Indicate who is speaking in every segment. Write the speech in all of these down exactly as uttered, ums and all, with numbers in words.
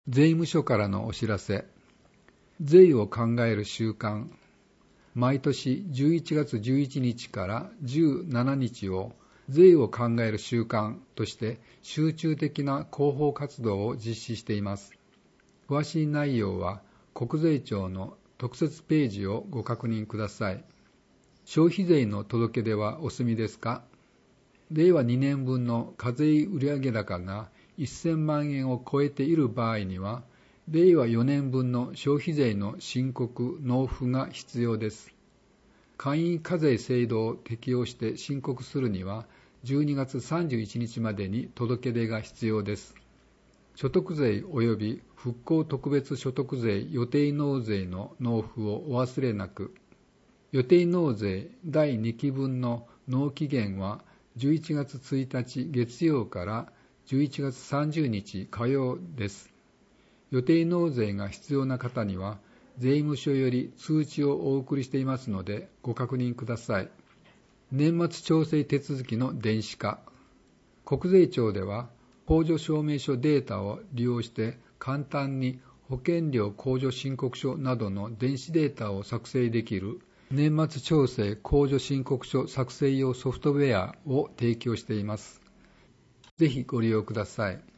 Speaker 1: 税務署からのお知らせ。税を考える週間。毎年じゅういちがつじゅういちにちからじゅうしちにちを税を考える週間として集中的な広報活動を実施しています。詳しい内容は国税庁の特設ページをご確認ください。消費税の届け出はお済みですか？れいわにねんぶんの課税売上高がせんまんえんを超えている場合には、れいわよねんぶんの消費税の申告・納付が必要です。簡易課税制度を適用して申告するには、じゅうにがつさんじゅういちにちまでに届け出が必要です。所得税及び復興特別所得税予定納税の納付をお忘れなく。予定納税だいにきぶんの納期限はじゅういちがつついたち月曜からじゅういちがつさんじゅうにち火曜です。予定納税が必要な方には、税務署より通知をお送りしていますのでご確認ください。年末調整手続きの電子化。国税庁では、控除証明書データを利用して簡単に保険料控除申告書などの電子データを作成できる年末調整控除申告書作成用ソフトウェアを提供しています。ぜひご利用ください。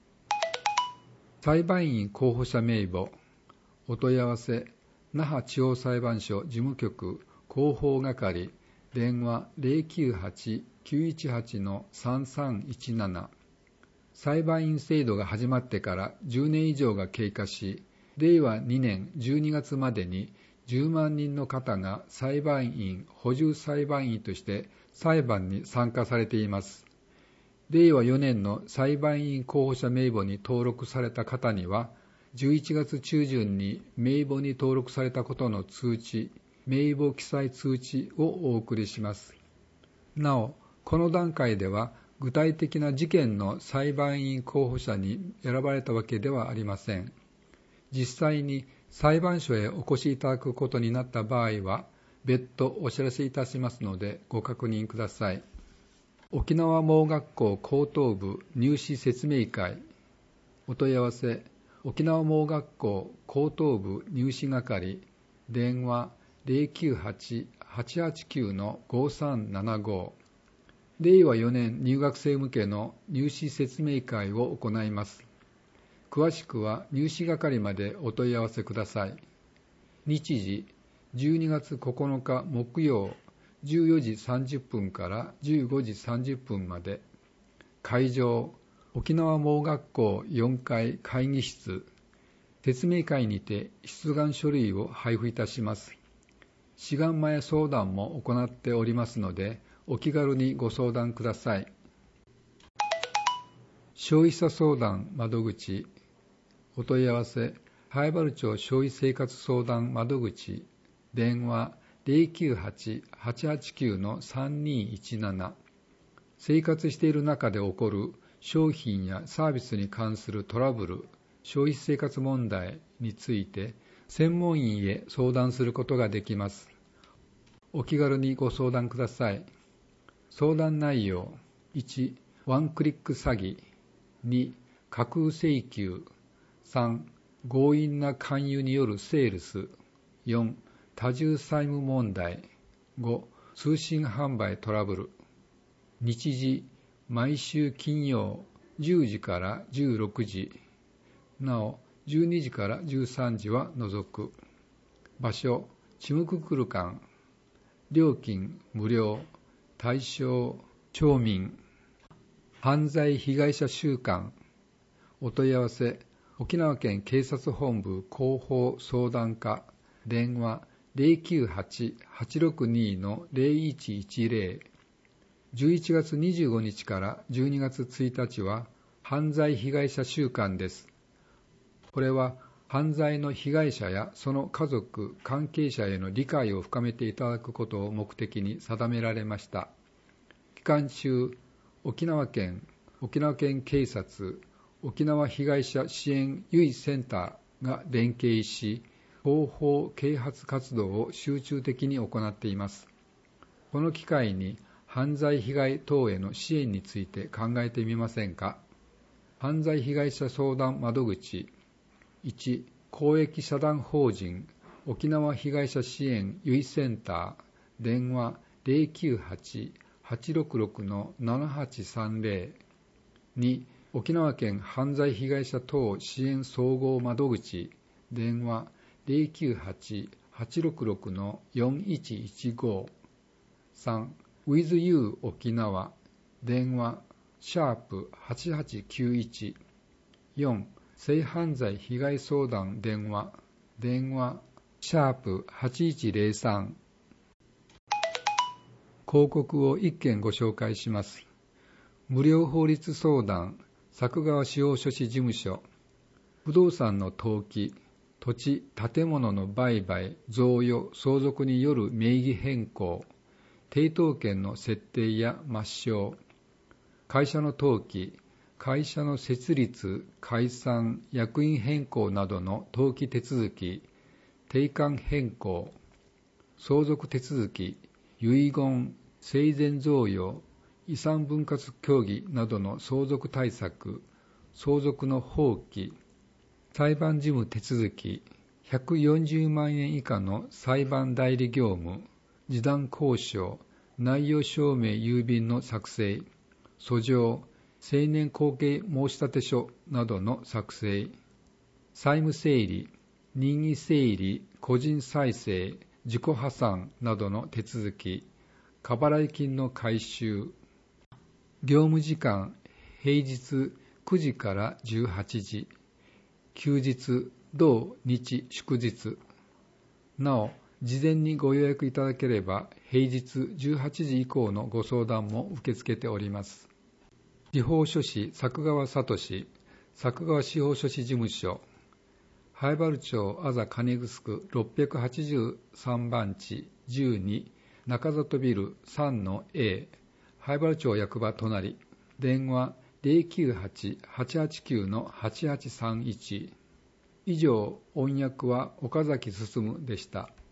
Speaker 1: 裁判員候補者名簿。お問い合わせ、那覇地方裁判所事務局広報係、電話 ゼロきゅうはち きゅういちはち さんさんいちなな。裁判員制度が始まってからじゅうねん以上が経過し、れいわにねんじゅうにがつまでにじゅうまんにんの方が裁判員、補充裁判員として裁判に参加されています。れいわよねんの裁判員候補者名簿に登録された方には、じゅういちがつちゅうじゅんに名簿に登録されたことの通知、名簿記載通知をお送りします。なお、この段階では具体的な事件の裁判員候補者に選ばれたわけではありません。実際に裁判所へお越しいただくことになった場合は、別途お知らせいたしますのでご確認ください。沖縄盲学校高等部入試説明会。お問い合わせ、沖縄盲学校高等部入試係、電話 ゼロきゅうはち はちはちきゅう ごさんななご。れいわよねん入学生向けの入試説明会を行います。詳しくは入試係までお問い合わせください。日時、じゅうにがつここのか木曜、じゅうよじさんじゅっぷんからじゅうごじさんじゅっぷんまで。会場、沖縄盲学校よんかい会議室。説明会にて出願書類を配布いたします。志願前相談も行っておりますので、お気軽にご相談ください。消費者相談窓口。お問い合わせ、南風原町消費生活相談窓口、電話 ゼロきゅうはち はちはちきゅう さんにいちなな。生活している中で起こる商品やサービスに関するトラブル、消費生活問題について専門員へ相談することができます。お気軽にご相談ください。相談内容、いち、ワンクリック詐欺、に、架空請求、さん、強引な勧誘によるセールス、よん、多重債務問題、ご、通信販売トラブル。日時、毎週金曜じゅうじからじゅうろくじ、なおじゅうにじからじゅうさんじは除く。場所、チムククル館。料金無料。対象、町民。犯罪被害者週間。お問い合わせ、沖縄県警察本部広報相談課、電話 ゼロきゅうはち はちろくに ゼロいちいちゼロ。じゅういちがつにじゅうごにちからじゅうにがつついたちは犯罪被害者週間です。これは犯罪の被害者やその家族、関係者への理解を深めていただくことを目的に定められました。期間中、沖縄県、沖縄県警察、沖縄被害者支援唯一センターが連携し、広報啓発活動を集中的に行っています。この機会に犯罪被害等への支援について考えてみませんか？犯罪被害者相談窓口、 いち公益社団法人沖縄被害者支援ゆいセンター電話 ゼロきゅうはち はちろくろく ななはちさんゼロ に沖縄県犯罪被害者等支援総合窓口電話 ゼロきゅうはち はちろくろく よんいちいちご さん ウィズユー 沖縄電話シャープはちはちきゅういち よん性犯罪被害相談電話電話シャープはちいちゼロさん。広告をいっけんご紹介します。無料法律相談佐久川司法書士事務所。不動産の登記、土地・建物の売買、贈与、相続による名義変更、抵当権の設定や抹消、会社の登記、会社の設立、解散、役員変更などの登記手続き、定款変更、相続手続き、遺言、生前贈与、遺産分割協議などの相続対策、相続の放棄、裁判事務手続き、ひゃくよんじゅうまんえん以下の裁判代理業務、示談交渉、内容証明郵便の作成、訴状、成年後継申立書などの作成、債務整理、任意整理、個人再生、自己破産などの手続き、過払い金の回収、業務時間、平日くじからじゅうはちじ、休日、土日祝日。なお、事前にご予約いただければ、平日じゅうはちじ以降のご相談も受け付けております。司法書士佐久川聡、佐久川司法書士事務所、南風原町あざ金城ろっぴゃくはちじゅうさんばんちじゅうに中里ビル さんのエー 南風原町役場隣電話 ゼロきゅうはち はちはちきゅう はちはちさんいち。以上、音訳は岡崎進でした。